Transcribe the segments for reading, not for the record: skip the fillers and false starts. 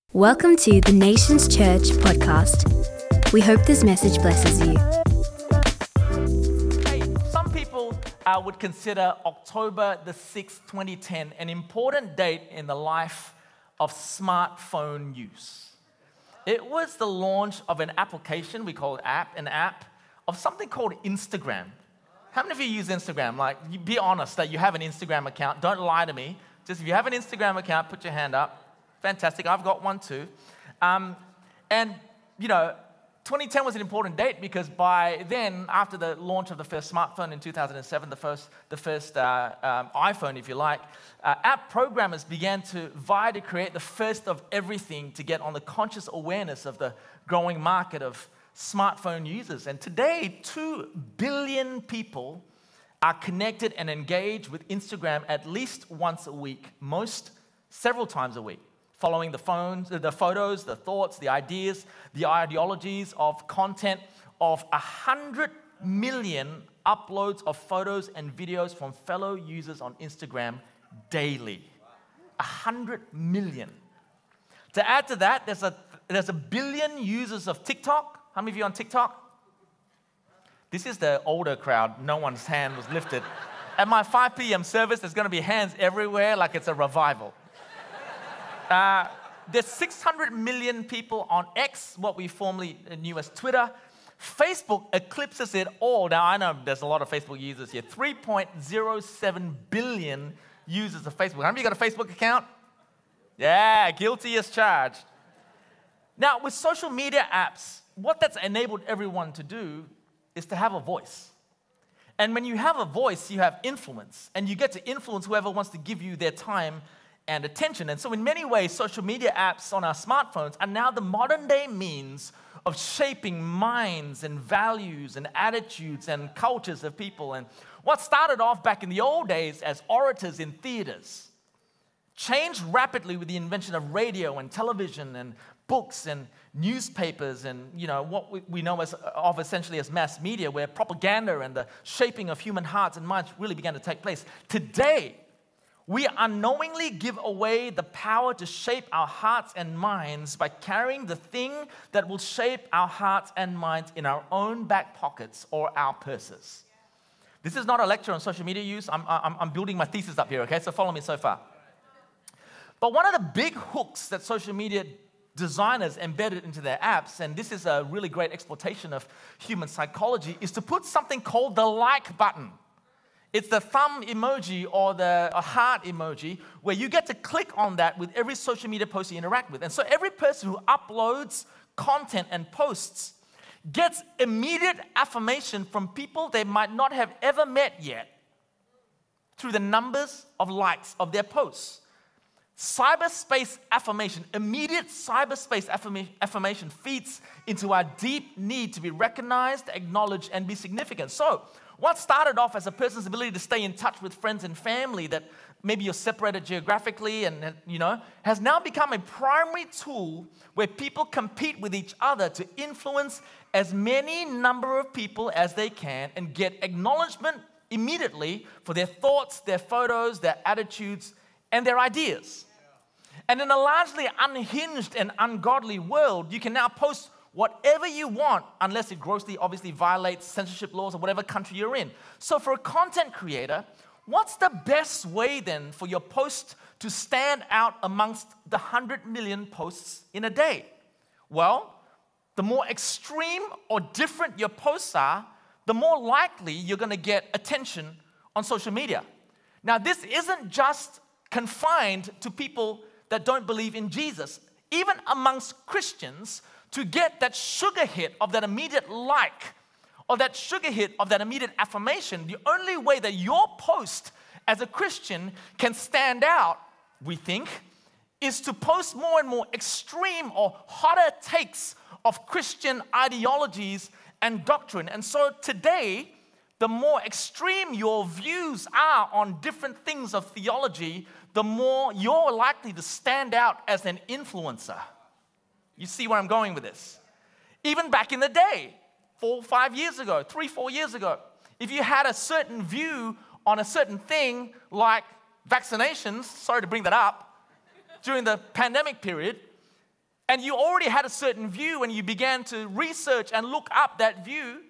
Welcome to the Nations Church podcast. We hope this message blesses you. Hey, some people would consider October the 6th, 2010 an important date in the life of smartphone use. It was the launch of an application, we call it an app, of something called Instagram. How many of you use Instagram? Like, you be honest that you have an Instagram account. Don't lie to me. Just if you have an Instagram account, put your hand up. Fantastic, I've got one too. And, 2010 was an important date because by then, after the launch of the first smartphone in 2007, the first iPhone, if you like, app programmers began to vie to create the first of everything to get on the conscious awareness of the growing market of smartphone users. And today, 2 billion people are connected and engaged with Instagram at least once a week, most several times a week, following the photos, the thoughts, the ideas, the ideologies of content of 100 million uploads of photos and videos from fellow users on Instagram daily. 100 million. To add to that, there's a billion users of TikTok. How many of you on TikTok? This is the older crowd. No one's hand was lifted. At my 5 p.m. service, there's going to be hands everywhere like it's a revival. There's 600 million people on X, what we formerly knew as Twitter. Facebook eclipses it all. Now, I know there's a lot of Facebook users here. 3.07 billion users of Facebook. How many of you got a Facebook account? Yeah, guilty as charged. Now, with social media apps, what that's enabled everyone to do is to have a voice. And when you have a voice, you have influence. And you get to influence whoever wants to give you their time and attention. And so in many ways, social media apps on our smartphones are now the modern day means of shaping minds and values and attitudes and cultures of people. And what started off back in the old days as orators in theaters changed rapidly with the invention of radio and television and books and newspapers and what we know of essentially as mass media, where propaganda and the shaping of human hearts and minds really began to take place. Today, we unknowingly give away the power to shape our hearts and minds by carrying the thing that will shape our hearts and minds in our own back pockets or our purses. This is not a lecture on social media use. I'm building my thesis up here, okay? So follow me so far. But one of the big hooks that social media designers embedded into their apps, and this is a really great exploitation of human psychology, is to put something called the like button. It's the thumb emoji or the heart emoji where you get to click on that with every social media post you interact with. And so every person who uploads content and posts gets immediate affirmation from people they might not have ever met yet through the numbers of likes of their posts. Cyberspace affirmation, immediate cyberspace affirmation feeds into our deep need to be recognized, acknowledged, and be significant. So, what started off as a person's ability to stay in touch with friends and family that maybe you're separated geographically and has now become a primary tool where people compete with each other to influence as many number of people as they can and get acknowledgement immediately for their thoughts, their photos, their attitudes, and their ideas. And in a largely unhinged and ungodly world, you can now post whatever you want, unless it grossly, obviously violates censorship laws of whatever country you're in. So for a content creator, what's the best way then for your post to stand out amongst the 100 million posts in a day? Well, the more extreme or different your posts are, the more likely you're going to get attention on social media. Now, this isn't just confined to people that don't believe in Jesus. Even amongst Christians, to get that sugar hit of that immediate like or that sugar hit of that immediate affirmation, the only way that your post as a Christian can stand out, we think, is to post more and more extreme or hotter takes of Christian ideologies and doctrine. And so today, the more extreme your views are on different things of theology, the more you're likely to stand out as an influencer. You see where I'm going with this? Even back in the day, 4 years ago, if you had a certain view on a certain thing like vaccinations, sorry to bring that up, during the pandemic period, and you already had a certain view and you began to research and look up that view,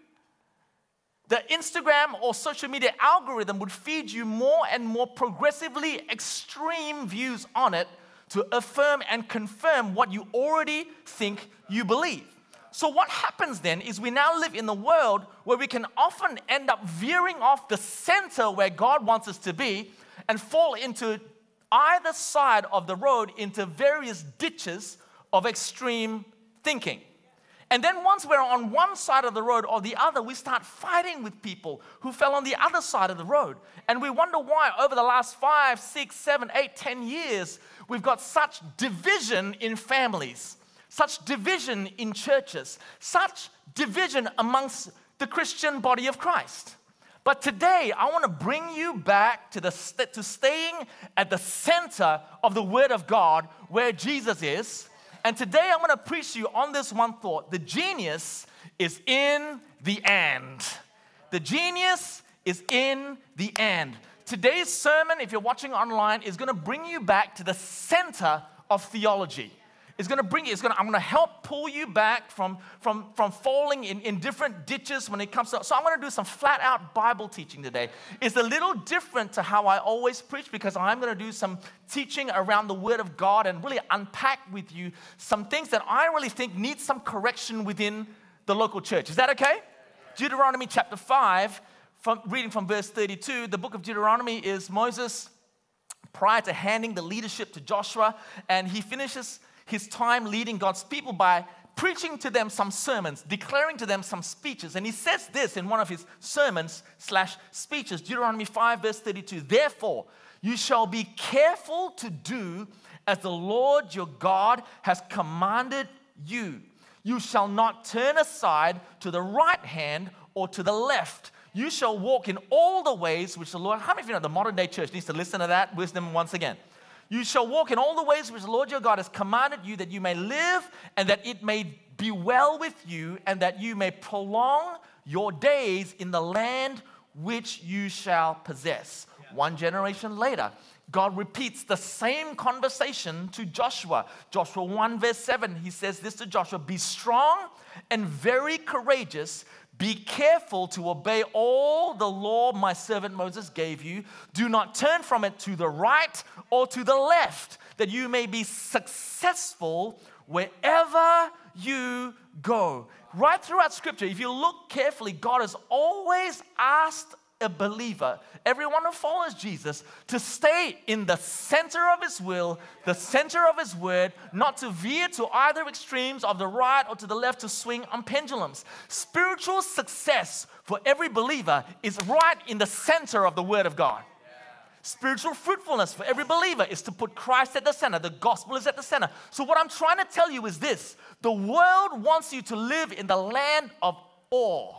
the Instagram or social media algorithm would feed you more and more progressively extreme views on it to affirm and confirm what you already think you believe. So what happens then is we now live in the world where we can often end up veering off the center where God wants us to be and fall into either side of the road into various ditches of extreme thinking. And then once we're on one side of the road or the other, we start fighting with people who fell on the other side of the road. And we wonder why over the last 5, 6, 7, 8, 10 years, we've got such division in families, such division in churches, such division amongst the Christian body of Christ. But today, I want to bring you back to staying at the center of the Word of God where Jesus is. And today, I'm going to preach to you on this one thought. The genius is in the and. The genius is in the and. Today's sermon, if you're watching online, is going to bring you back to the center of theology. I'm going to help pull you back from falling in different ditches when it comes to, so I'm going to do some flat out Bible teaching today. It's a little different to how I always preach because I'm going to do some teaching around the Word of God and really unpack with you some things that I really think need some correction within the local church. Is that okay? Deuteronomy chapter 5, reading from verse 32. The book of Deuteronomy is Moses prior to handing the leadership to Joshua, and he finishes his time leading God's people by preaching to them some sermons, declaring to them some speeches. And he says this in one of his sermons/speeches, Deuteronomy 5 verse 32, "Therefore, you shall be careful to do as the Lord your God has commanded you. You shall not turn aside to the right hand or to the left. You shall walk in all the ways which the Lord," how many of you know the modern day church needs to listen to that wisdom once again? "You shall walk in all the ways which the Lord your God has commanded you, that you may live and that it may be well with you and that you may prolong your days in the land which you shall possess." One generation later, God repeats the same conversation to Joshua. Joshua 1 verse 7, he says this to Joshua, "Be strong and very courageous. Be careful to obey all the law my servant Moses gave you. Do not turn from it to the right or to the left, that you may be successful wherever you go." Right throughout Scripture, if you look carefully, God has always asked a believer, everyone who follows Jesus, to stay in the center of His will, the center of His word, not to veer to either extremes of the right or to the left to swing on pendulums. Spiritual success for every believer is right in the center of the Word of God. Spiritual fruitfulness for every believer is to put Christ at the center. The gospel is at the center. So what I'm trying to tell you is this: the world wants you to live in the land of awe.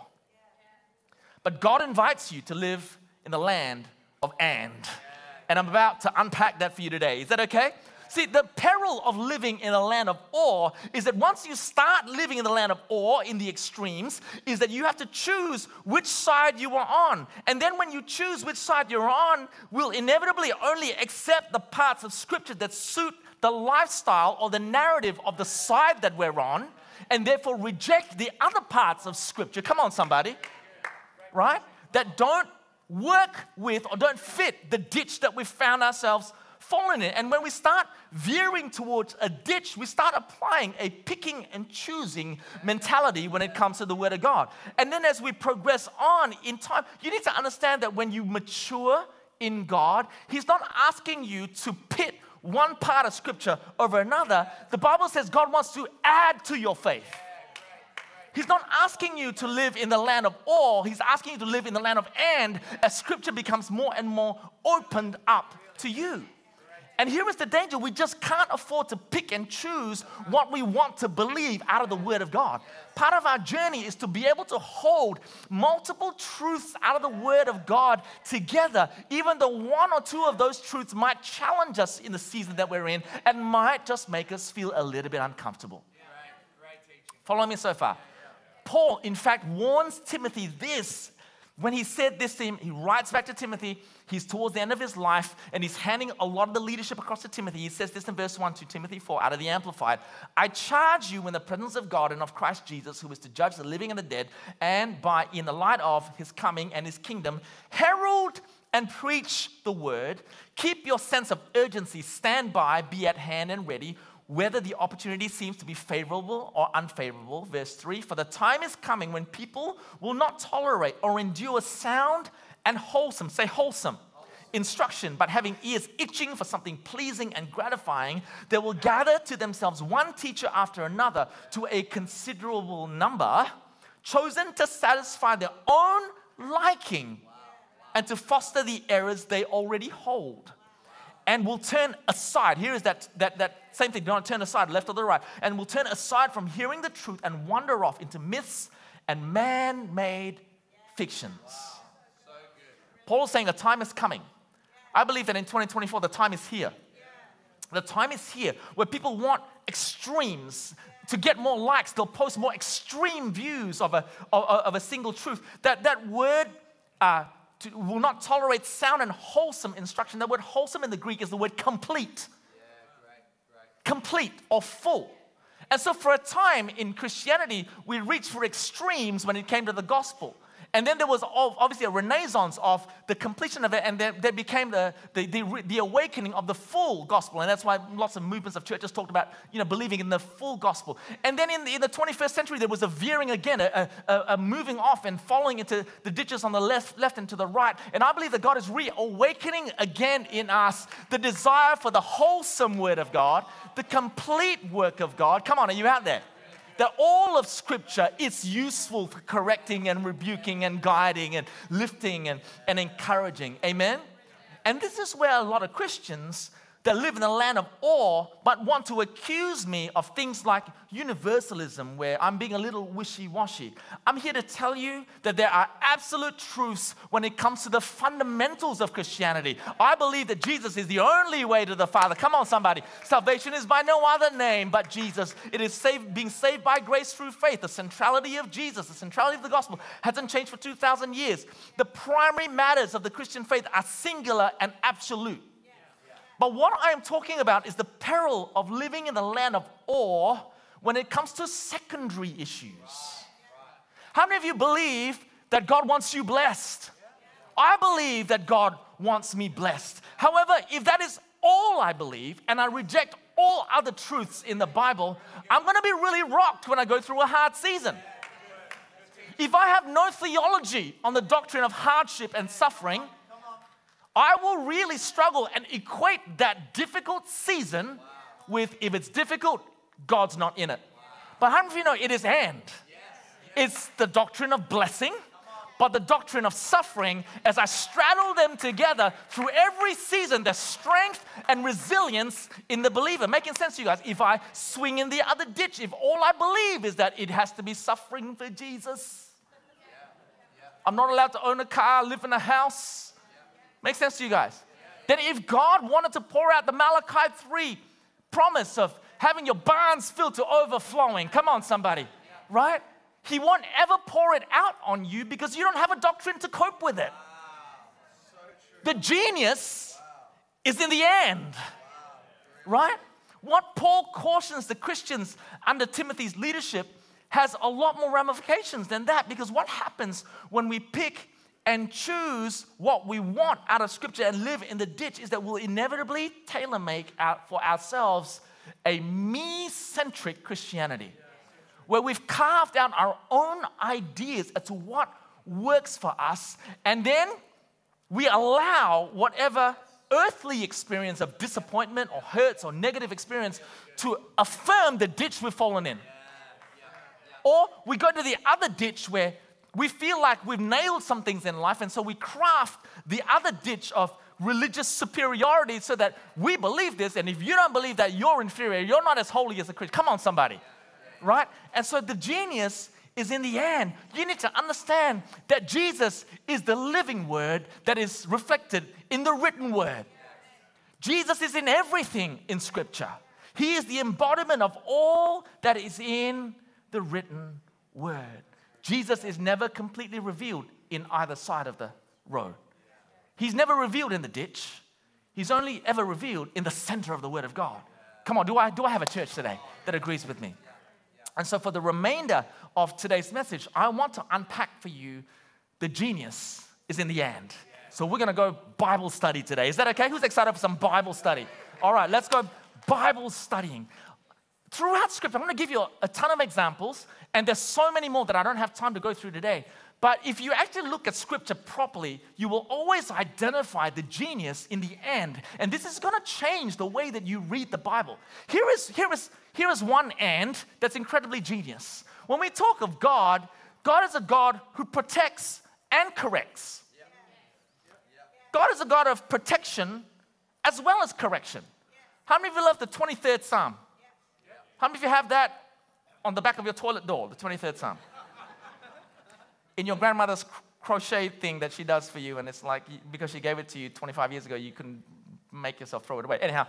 But God invites you to live in the land of and. And I'm about to unpack that for you today. Is that okay? See, the peril of living in a land of awe is that once you start living in the land of awe in the extremes, is that you have to choose which side you are on. And then when you choose which side you're on, we'll inevitably only accept the parts of Scripture that suit the lifestyle or the narrative of the side that we're on, and therefore reject the other parts of Scripture. Come on, somebody. Right? That don't work with or don't fit the ditch that we've found ourselves falling in. And when we start veering towards a ditch, we start applying a picking and choosing mentality when it comes to the Word of God. And then as we progress on in time, you need to understand that when you mature in God, He's not asking you to pit one part of Scripture over another. The Bible says God wants to add to your faith. He's not asking you to live in the land of awe. He's asking you to live in the land of and, as Scripture becomes more and more opened up to you. And here is the danger. We just can't afford to pick and choose what we want to believe out of the Word of God. Part of our journey is to be able to hold multiple truths out of the Word of God together, even though one or two of those truths might challenge us in the season that we're in and might just make us feel a little bit uncomfortable. Follow me so far? Paul, in fact, warns Timothy this, when he said this to him, he writes back to Timothy. He's towards the end of his life, and he's handing a lot of the leadership across to Timothy. He says this in verse 1 to Timothy 4 out of the Amplified. I charge you in the presence of God and of Christ Jesus, who is to judge the living and the dead, and in the light of his coming and his kingdom, herald and preach the word. Keep your sense of urgency, stand by, be at hand and ready, whether the opportunity seems to be favorable or unfavorable. Verse 3, for the time is coming when people will not tolerate or endure sound and wholesome, say wholesome, instruction, but having ears itching for something pleasing and gratifying, they will gather to themselves one teacher after another, to a considerable number, chosen to satisfy their own liking and to foster the errors they already hold. And will turn aside. Here is that same thing. Do not turn aside, left or the right. And will turn aside from hearing the truth and wander off into myths and man-made fictions. Paul is saying a time is coming. I believe that in 2024, the time is here. The time is here where people want extremes. To get more likes, they'll post more extreme views of a single truth. That word will not tolerate sound and wholesome instruction. The word wholesome in the Greek is the word complete. Complete or full. And so for a time in Christianity, we reached for extremes when it came to the gospel. And then there was obviously a renaissance of the completion of it, and there became the awakening of the full gospel. And that's why lots of movements of churches talked about, believing in the full gospel. And then in the 21st century, there was a veering again, a moving off and falling into the ditches on the left and to the right. And I believe that God is reawakening again in us the desire for the wholesome word of God, the complete work of God. Come on, are you out there? That all of Scripture is useful for correcting and rebuking and guiding and lifting and encouraging. Amen? And this is where a lot of Christians that live in the land of awe but want to accuse me of things like universalism, where I'm being a little wishy-washy. I'm here to tell you that there are absolute truths when it comes to the fundamentals of Christianity. I believe that Jesus is the only way to the Father. Come on, somebody. Salvation is by no other name but Jesus. It is being saved by grace through faith. The centrality of Jesus, the centrality of the gospel hasn't changed for 2,000 years. The primary matters of the Christian faith are singular and absolute. But what I am talking about is the peril of living in the land of awe when it comes to secondary issues. How many of you believe that God wants you blessed? I believe that God wants me blessed. However, if that is all I believe and I reject all other truths in the Bible, I'm going to be really rocked when I go through a hard season. If I have no theology on the doctrine of hardship and suffering, I will really struggle and equate that difficult season with, if it's difficult, God's not in it. But how many of you know it is and? It's the doctrine of blessing, but the doctrine of suffering, as I straddle them together through every season, there's strength and resilience in the believer. Making sense to you guys? If I swing in the other ditch, if all I believe is that it has to be suffering for Jesus, I'm not allowed to own a car, live in a house. Makes sense to you guys? Then if God wanted to pour out the Malachi 3 promise of having your barns filled to overflowing, come on somebody, right? He won't ever pour it out on you because you don't have a doctrine to cope with it. The genius is in the end, right? What Paul cautions the Christians under Timothy's leadership has a lot more ramifications than that, because what happens when we pick and choose what we want out of Scripture and live in the ditch is that we'll inevitably tailor-make out for ourselves a me-centric Christianity, where we've carved out our own ideas as to what works for us, and then we allow whatever earthly experience of disappointment or hurts or negative experience to affirm the ditch we've fallen in. Or we go to the other ditch where we feel like we've nailed some things in life, and so we craft the other ditch of religious superiority so that we believe this, and if you don't believe that, you're inferior, you're not as holy as a Christian. Come on, somebody. Right? And so the genius is in the end. You need to understand that Jesus is the living word that is reflected in the written word. Jesus is in everything in Scripture. He is the embodiment of all that is in the written word. Jesus is never completely revealed in either side of the road. He's never revealed in the ditch. He's only ever revealed in the center of the Word of God. Come on, do I have a church today that agrees with me? And so for the remainder of today's message, I want to unpack for you the genius is in the and. So we're going to go Bible study today. Is that okay? Who's excited for some Bible study? All right, let's go Bible studying. Throughout Scripture, I'm going to give you a ton of examples, and there's so many more that I don't have time to go through today. But if you actually look at Scripture properly, you will always identify the genius in the end. And this is going to change the way that you read the Bible. Here is one and that's incredibly genius. When we talk of God, God is a God who protects and corrects. God is a God of protection as well as correction. How many of you love the 23rd Psalm? How many of you have that on the back of your toilet door, the 23rd Psalm? In your grandmother's crochet thing that she does for you, and it's like, because she gave it to you 25 years ago, you couldn't make yourself throw it away. Anyhow,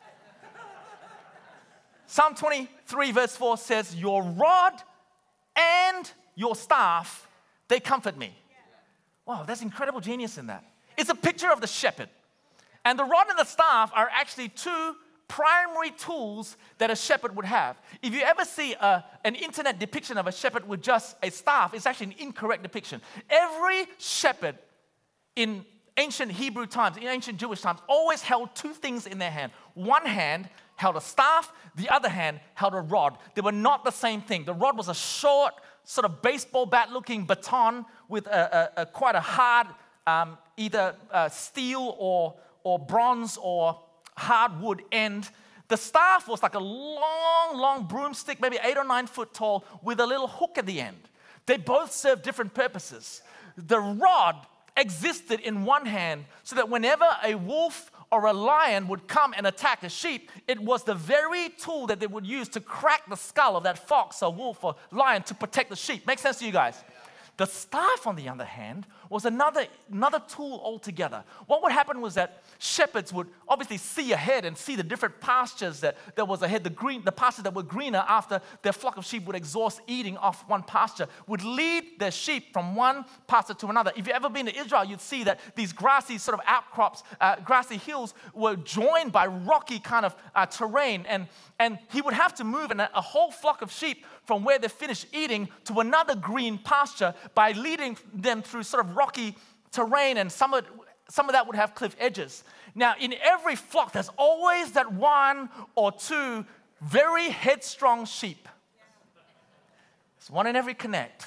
Psalm 23 verse 4 says, your rod and your staff, they comfort me. Wow, there's incredible genius in that. It's a picture of the shepherd. And the rod and the staff are actually two primary tools that a shepherd would have. If you ever see an internet depiction of a shepherd with just a staff, it's actually an incorrect depiction. Every shepherd in ancient Hebrew times, in ancient Jewish times, always held two things in their hand. One hand held a staff, the other hand held a rod. They were not the same thing. The rod was a short, sort of baseball bat-looking baton with quite a hard either steel or bronze or hardwood end. The staff was like a long broomstick, maybe 8 or 9 foot tall, with a little hook at the end. They both served different purposes. The rod existed in one hand so that whenever a wolf or a lion would come and attack a sheep, it was the very tool that they would use to crack the skull of that fox or wolf or lion to protect the sheep. Make sense to you guys? The staff, on the other hand, was another tool altogether. What would happen was that shepherds would obviously see ahead and see the different pastures that was ahead, the pastures that were greener after their flock of sheep would exhaust eating off one pasture, would lead their sheep from one pasture to another. If you've ever been to Israel, you'd see that these grassy sort of outcrops, grassy hills were joined by rocky kind of terrain, and he would have to move a whole flock of sheep from where they finished eating to another green pasture by leading them through sort of rocky terrain, and some of that would have cliff edges. Now, in every flock, there's always that one or two very headstrong sheep. There's one in every connect.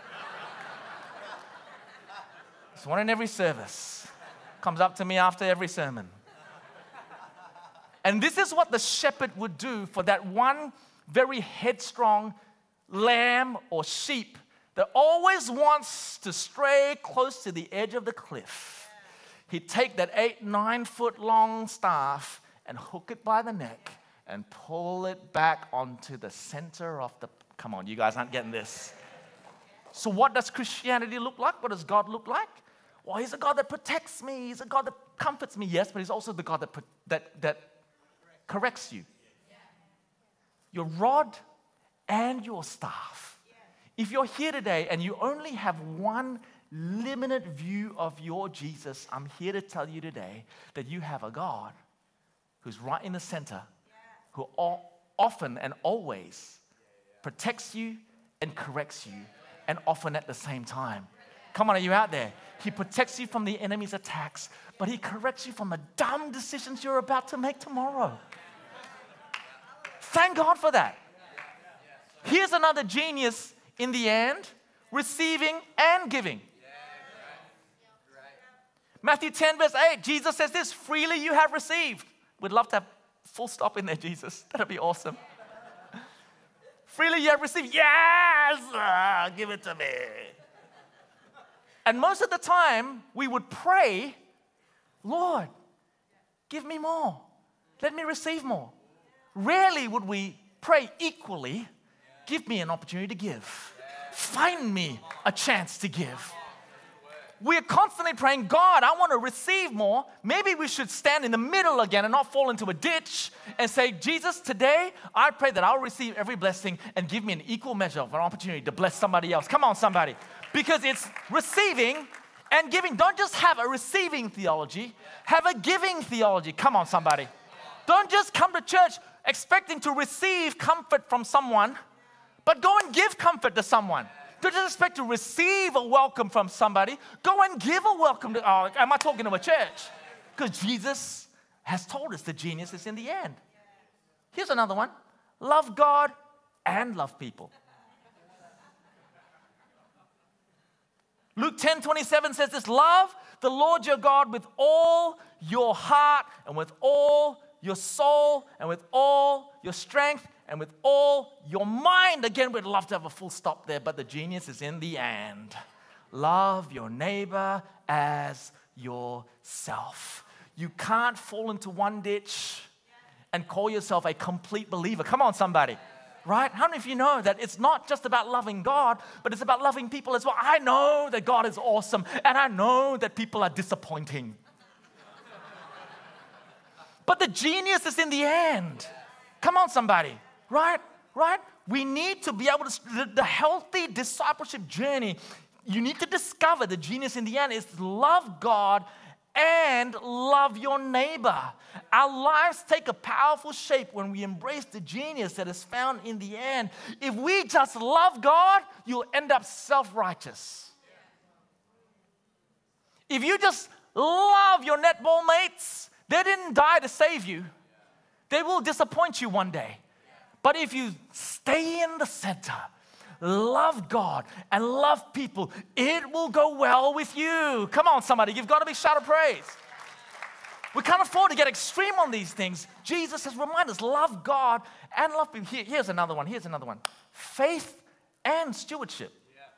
There's one in every service. Comes up to me after every sermon. And this is what the shepherd would do for that one very headstrong lamb or sheep that always wants to stray close to the edge of the cliff. He'd take that 8-9 foot long staff and hook it by the neck and pull it back onto the center of the... Come on, you guys aren't getting this. So what does Christianity look like? What does God look like? Well, he's a God that protects me. He's a God that comforts me, yes, but he's also the God that corrects you. Your rod and your staff. If you're here today and you only have one limited view of your Jesus, I'm here to tell you today that you have a God who's right in the center, who often and always protects you and corrects you, and often at the same time. Come on, are you out there? He protects you from the enemy's attacks, but he corrects you from the dumb decisions you're about to make tomorrow. Thank God for that. Here's another genius in the end, receiving and giving. Matthew 10 verse 8, Jesus says this, freely you have received. We'd love to have full stop in there, Jesus. That'd be awesome. Freely you have received. Yes, give it to me. And most of the time, we would pray, Lord, give me more. Let me receive more. Rarely would we pray equally, give me an opportunity to give. Find me a chance to give. we're constantly praying, God, I want to receive more. Maybe we should stand in the middle again and not fall into a ditch and say, Jesus, today I pray that I'll receive every blessing and give me an equal measure of an opportunity to bless somebody else. Come on, somebody. Because it's receiving and giving. Don't just have a receiving theology, have a giving theology. Come on, somebody. Don't just come to church expecting to receive comfort from someone, but go and give comfort to someone. Don't just expect to receive a welcome from somebody. Go and give a welcome to, am I talking to a church? Because Jesus has told us the genius is in the end. Here's another one. Love God and love people. Luke 10:27 says this, love the Lord your God with all your heart and with all your soul and with all your strength and with all your mind. Again, we'd love to have a full stop there, but the genius is in the and. Love your neighbor as yourself. You can't fall into one ditch and call yourself a complete believer. Come on, somebody. Right? How many of you know that it's not just about loving God, but it's about loving people as well? I know that God is awesome, and I know that people are disappointing. But the genius is in the end. Come on, somebody. Right? Right? We need to be able to, the healthy discipleship journey, you need to discover the genius in the end is to love God and love your neighbor. Our lives take a powerful shape when we embrace the genius that is found in the end. If we just love God, you'll end up self-righteous. If you just love your netball mates, they didn't die to save you. They will disappoint you one day. But if you stay in the center, love God and love people, it will go well with you. Come on, somebody. You've got to be shout of praise. We can't afford to get extreme on these things. Jesus has reminded us, love God and love people. Here's another one. Here's another one. Faith and stewardship.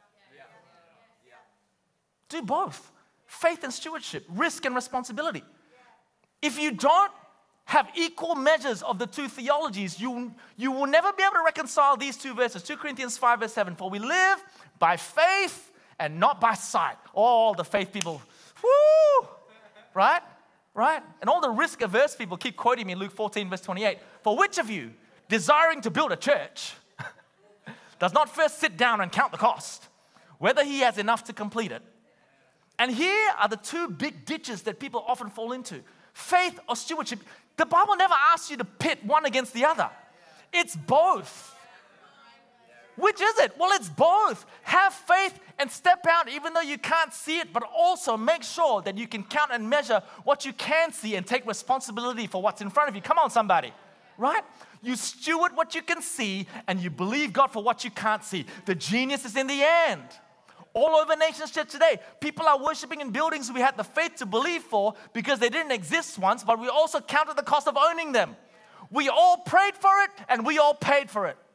Do both. Faith and stewardship. Risk and responsibility. If you don't have equal measures of the two theologies, you will never be able to reconcile these two verses. 2 Corinthians 5 verse 7. For we live by faith and not by sight. All the faith people, whoo, right? Right? And all the risk-averse people keep quoting me in Luke 14 verse 28. For which of you, desiring to build a church, does not first sit down and count the cost, whether he has enough to complete it? And here are the two big ditches that people often fall into. Faith or stewardship. The Bible never asks you to pit one against the other. It's both. Which is it? Well, it's both. Have faith and step out even though you can't see it, but also make sure that you can count and measure what you can see and take responsibility for what's in front of you. Come on, somebody. Right? You steward what you can see and you believe God for what you can't see. The genius is in the end. All over Nations Church today, people are worshiping in buildings we had the faith to believe for because they didn't exist once, but we also counted the cost of owning them. We all prayed for it and we all paid for it.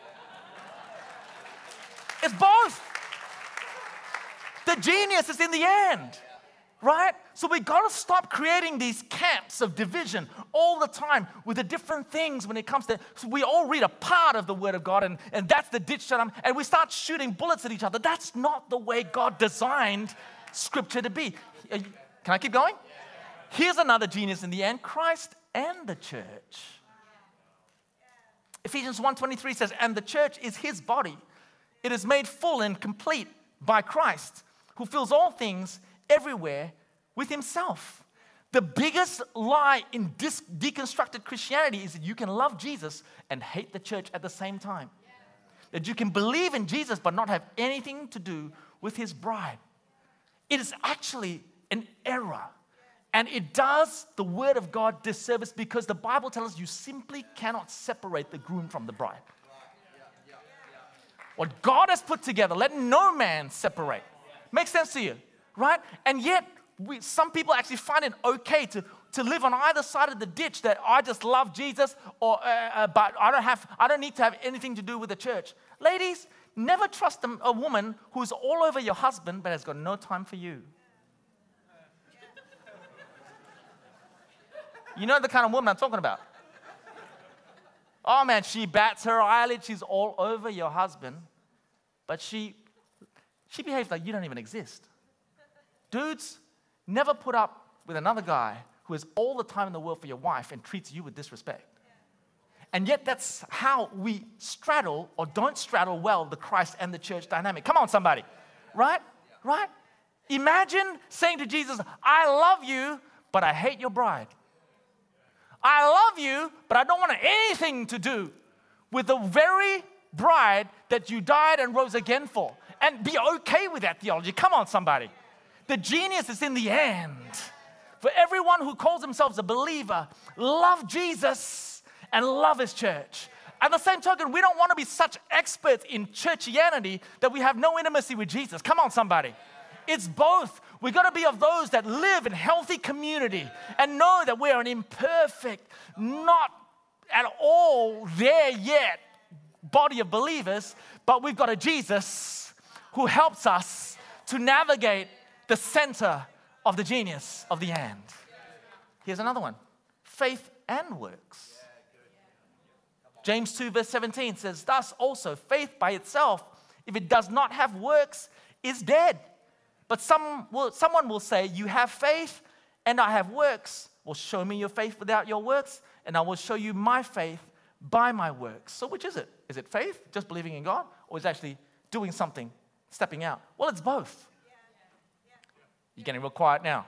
It's both. The genius is in the end, right? So we got to stop creating these camps of division all the time with the different things when it comes to, so we all read a part of the Word of God and that's the ditch that and we start shooting bullets at each other. That's not the way God designed Scripture to be. Can I keep going? Here's another genius in the end, Christ and the church. Ephesians 1:23 says, and the church is His body. It is made full and complete by Christ, who fills all things everywhere with Himself. The biggest lie in deconstructed Christianity is that you can love Jesus and hate the church at the same time. That you can believe in Jesus but not have anything to do with His bride. It is actually an error. And it does the Word of God disservice because the Bible tells us you simply cannot separate the groom from the bride. What God has put together, let no man separate. Makes sense to you, right? And yet, some people actually find it okay to live on either side of the ditch that I just love Jesus, or but I don't need to have anything to do with the church. Ladies, never trust a woman who's all over your husband but has got no time for you. You know the kind of woman I'm talking about. Oh man, she bats her eyelid, she's all over your husband, but she behaves like you don't even exist. Dudes, never put up with another guy who has all the time in the world for your wife and treats you with disrespect. And yet that's how we straddle or don't straddle well the Christ and the church dynamic. Come on, somebody. Right? Right? Imagine saying to Jesus, I love you, but I hate your bride. I love you, but I don't want anything to do with the very bride that you died and rose again for. And be okay with that theology. Come on, somebody. The genius is in the end. For everyone who calls themselves a believer, love Jesus and love His church. At the same token, we don't want to be such experts in churchianity that we have no intimacy with Jesus. Come on, somebody. It's both. We've got to be of those that live in healthy community and know that we are an imperfect, not at all there yet body of believers, but we've got a Jesus who helps us to navigate the center of the genius of the and. Here's another one. Faith and works. James 2 verse 17 says, thus also faith by itself, if it does not have works, is dead. But someone will say, you have faith and I have works. Well, show me your faith without your works, and I will show you my faith by my works. So which is it? Is it faith, just believing in God, or is it actually doing something, stepping out? Well, it's both. You're getting real quiet now.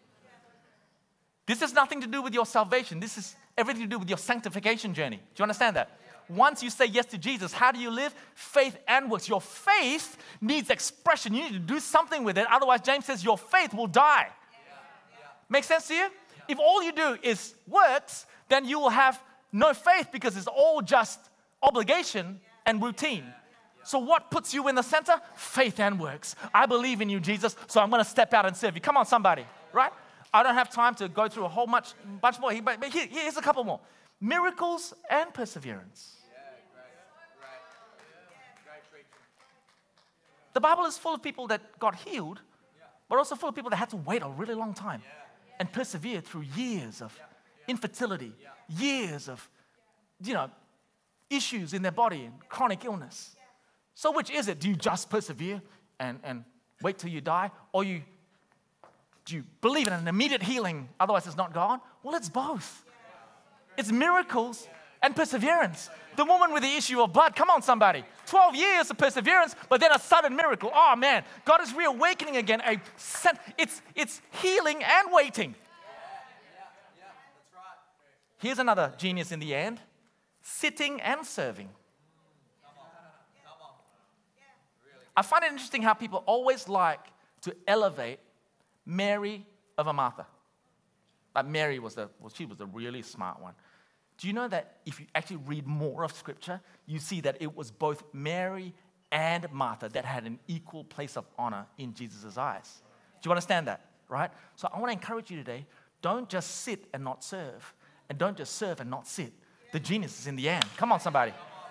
This has nothing to do with your salvation. This is everything to do with your sanctification journey. Do you understand that? Once you say yes to Jesus, how do you live? Faith and works. Your faith needs expression. You need to do something with it. Otherwise, James says your faith will die. Make sense to you? If all you do is works, then you will have no faith because it's all just obligation and routine. So what puts you in the center? Faith and works. I believe in you, Jesus, so I'm going to step out and serve you. Come on, somebody, right? I don't have time to go through a whole bunch more, but here's a couple more. Miracles and perseverance. The Bible is full of people that got healed, but also full of people that had to wait a really long time and persevere through years of infertility, years of, issues in their body and chronic illness. So which is it? Do you just persevere and wait till you die? Or do you believe in an immediate healing, otherwise it's not God? Well, it's both. It's miracles and perseverance. The woman with the issue of blood, come on somebody. 12 years of perseverance, but then a sudden miracle. Oh man, God is reawakening again. It's healing and waiting. Here's another genius in the end. Sitting and serving. I find it interesting how people always like to elevate Mary over Martha. But Mary was the really smart one. Do you know that if you actually read more of Scripture, you see that it was both Mary and Martha that had an equal place of honor in Jesus' eyes? Do you understand that, right? So I want to encourage you today, don't just sit and not serve, and don't just serve and not sit. The genius is in the end. Come on, somebody.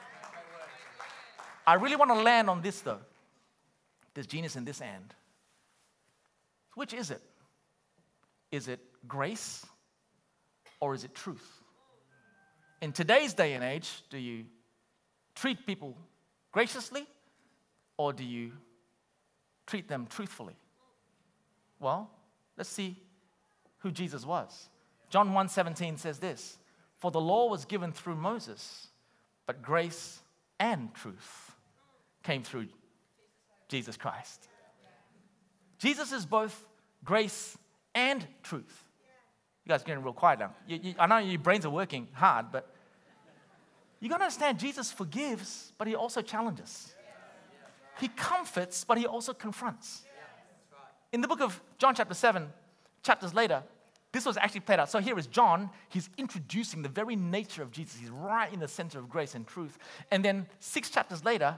I really want to land on this, though. There's genius in this end. Which is it? Is it grace or is it truth? In today's day and age, do you treat people graciously or do you treat them truthfully? Well, let's see who Jesus was. John 1:17 says this, for the law was given through Moses, but grace and truth came through Jesus Christ. Jesus is both grace and truth. You guys are getting real quiet now. I know your brains are working hard, but you got to understand Jesus forgives, but He also challenges. He comforts, but He also confronts. In the book of John chapter 7, chapters later, this was actually played out. So here is John. He's introducing the very nature of Jesus. He's right in the center of grace and truth. And then 7 chapters later,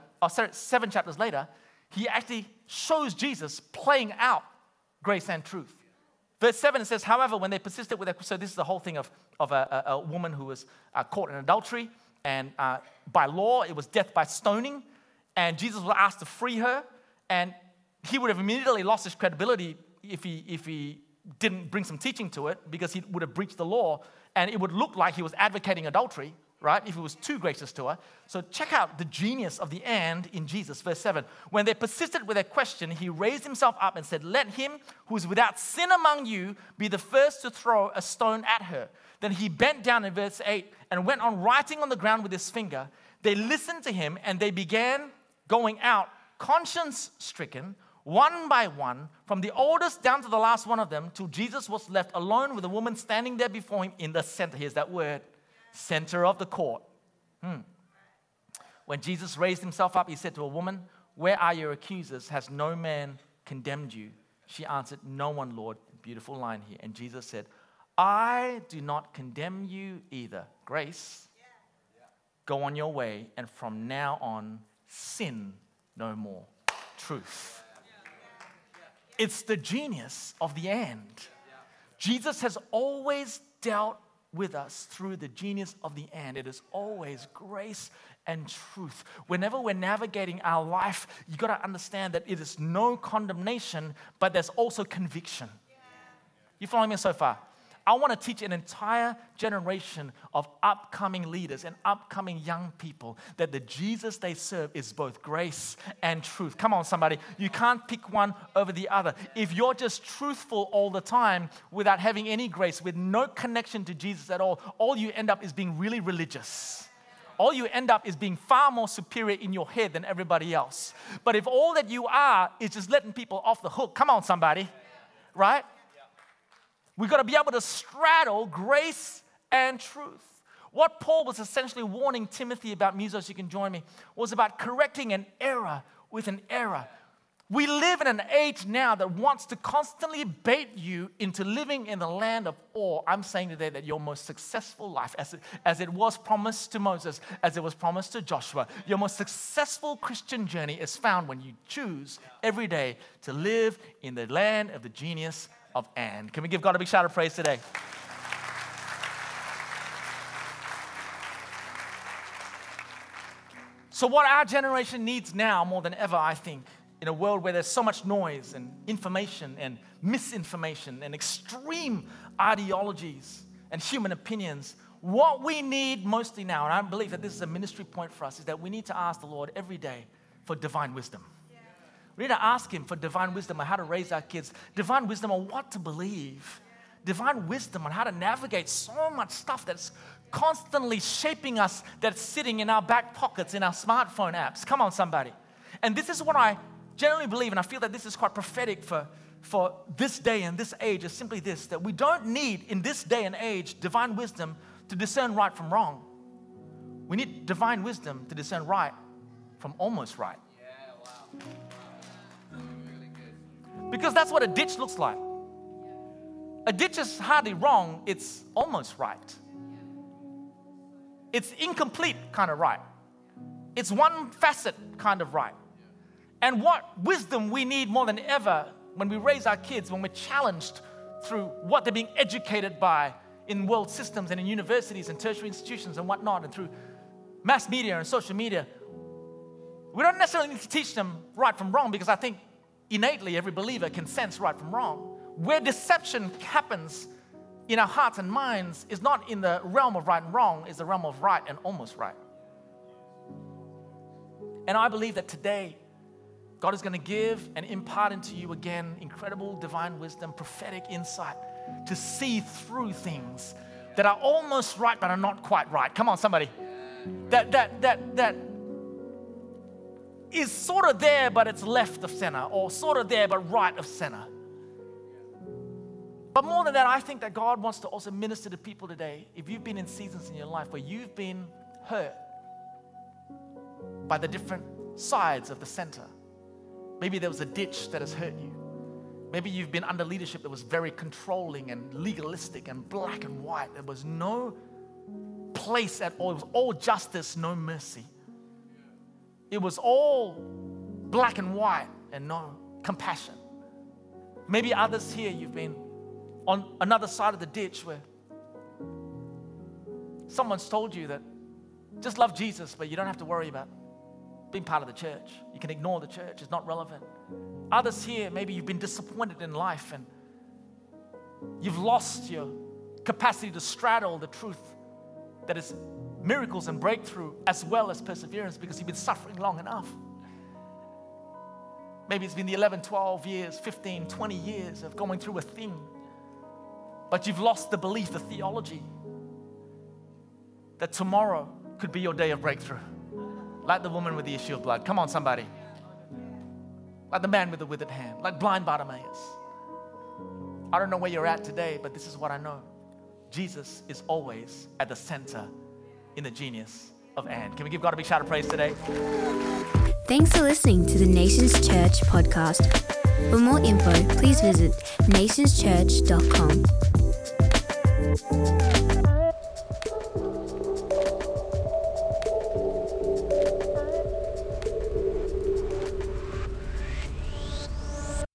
he actually shows Jesus playing out grace and truth. Verse 7, it says, however, when they persisted with their... So this is the whole thing of a woman who was caught in adultery. And by law, it was death by stoning. And Jesus was asked to free her. And he would have immediately lost his credibility if he didn't bring some teaching to it, because he would have breached the law. And it would look like he was advocating adultery right? If he was too gracious to her. So check out the genius of the and in Jesus, verse 7. When they persisted with their question, he raised himself up and said, let him who is without sin among you be the first to throw a stone at her. Then he bent down in verse 8 and went on writing on the ground with his finger. They listened to him and they began going out, conscience-stricken, one by one, from the oldest down to the last one of them, till Jesus was left alone with a woman standing there before him in the center. Here's that word, center of the court. When Jesus raised himself up, he said to a woman, where are your accusers? Has no man condemned you? She answered, no one, Lord. Beautiful line here. And Jesus said, I do not condemn you either. Grace, go on your way, and from now on, sin no more. Truth. It's the genius of the and. Jesus has always dealt with us through the genius of the and. It is always grace and truth. Whenever we're navigating our life, you got to understand that it is no condemnation, but there's also conviction. You following me so far? I want to teach an entire generation of upcoming leaders and upcoming young people that the Jesus they serve is both grace and truth. Come on, somebody. You can't pick one over the other. If you're just truthful all the time without having any grace, with no connection to Jesus at all you end up is being really religious. All you end up is being far more superior in your head than everybody else. But if all that you are is just letting people off the hook, come on, somebody, right? We've got to be able to straddle grace and truth. What Paul was essentially warning Timothy about, Musos, you can join me, was about correcting an error with an error. We live in an age now that wants to constantly bait you into living in the land of awe. I'm saying today that your most successful life, as it was promised to Moses, as it was promised to Joshua, your most successful Christian journey is found when you choose every day to live in the land of the genius of and. Can we give God a big shout of praise today? So what our generation needs now more than ever, I think, in a world where there's so much noise and information and misinformation and extreme ideologies and human opinions, what we need mostly now, and I believe that this is a ministry point for us, is that we need to ask the Lord every day for divine wisdom. We need to ask him for divine wisdom on how to raise our kids, divine wisdom on what to believe, divine wisdom on how to navigate so much stuff that's constantly shaping us, that's sitting in our back pockets, in our smartphone apps. Come on, somebody. And this is what I generally believe, and I feel that this is quite prophetic for this day and this age, is simply this, that we don't need, in this day and age, divine wisdom to discern right from wrong. We need divine wisdom to discern right from almost right. Because that's what a ditch looks like. A ditch is hardly wrong, it's almost right. It's incomplete kind of right. It's one facet kind of right. And what wisdom we need more than ever when we raise our kids, when we're challenged through what they're being educated by in world systems and in universities and tertiary institutions and whatnot, and through mass media and social media. We don't necessarily need to teach them right from wrong, because I think innately every believer can sense right from wrong. Where deception happens in our hearts and minds is not in the realm of right and wrong, it's the realm of right and almost right. And I believe that today, God is going to give and impart into you again incredible divine wisdom, prophetic insight to see through things that are almost right but are not quite right. Come on, somebody. That is sort of there but it's left of center, or sort of there but right of center. But more than that, I think that God wants to also minister to people today. If you've been in seasons in your life where you've been hurt by the different sides of the center. Maybe there was a ditch that has hurt you. Maybe you've been under leadership that was very controlling and legalistic and black and white. There was no place at all. It was all justice, no mercy. It was all black and white and no compassion. Maybe others here, you've been on another side of the ditch where someone's told you that just love Jesus, but you don't have to worry about being part of the church. You can ignore the church. It's not relevant. Others here, maybe you've been disappointed in life and you've lost your capacity to straddle the truth that is miracles and breakthrough as well as perseverance because you've been suffering long enough. Maybe it's been the 11, 12 years, 15, 20 years of going through a thing, but you've lost the belief, the theology that tomorrow could be your day of breakthrough. Like the woman with the issue of blood. Come on, somebody. Like the man with the withered hand. Like blind Bartimaeus. I don't know where you're at today, but this is what I know. Jesus is always at the center in the genius of and. Can we give God a big shout of praise today? Thanks for listening to the Nations Church podcast. For more info, please visit nationschurch.com.